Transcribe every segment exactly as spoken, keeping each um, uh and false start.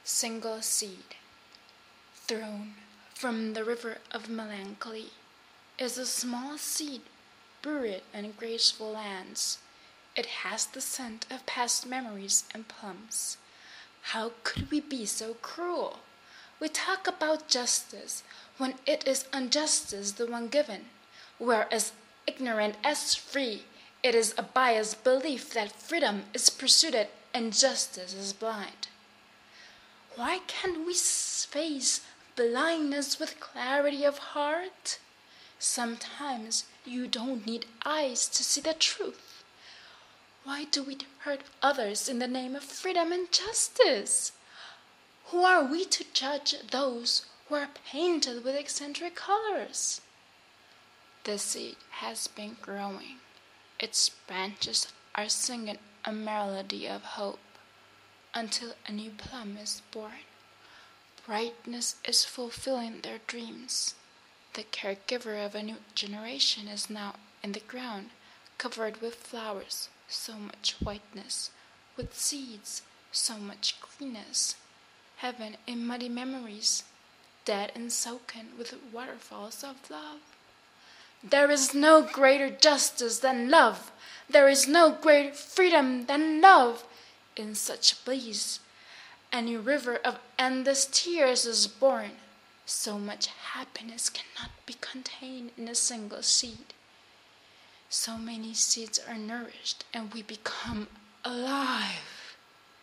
Single seed, thrown from the river of melancholy, is a small seed buried in graceful lands. It has the scent of past memories and plums. How could we be so cruel? We talk about justice when it is injustice the one given. We're as ignorant as free. It is a biased belief that freedom is pursued and justice is blind. Why can't we face blindness with clarity of heart? Sometimes you don't need eyes to see the truth. Why do we hurt others in the name of freedom and justice? Who are we to judge those who are painted with eccentric colors? The seed has been growing. Its branches are singing a melody of hope until a new plum is born. Brightness is fulfilling their dreams. The caregiver of a new generation is now in the ground, covered with flowers, so much whiteness, with seeds, so much greenness. Heaven in muddy memories, dead and soaken with waterfalls of love. There is no greater justice than love. There is no greater freedom than love. In such bliss, a new river of endless tears is born. So much happiness cannot be contained in a single seed. So many seeds are nourished and we become alive.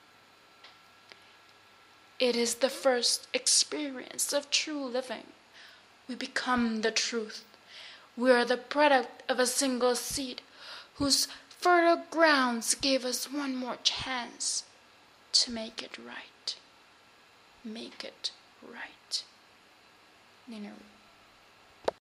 It is the first experience of true living. We become the truth. We are the product of a single seed whose fertile grounds gave us one more chance to make it right. Make it right. Nina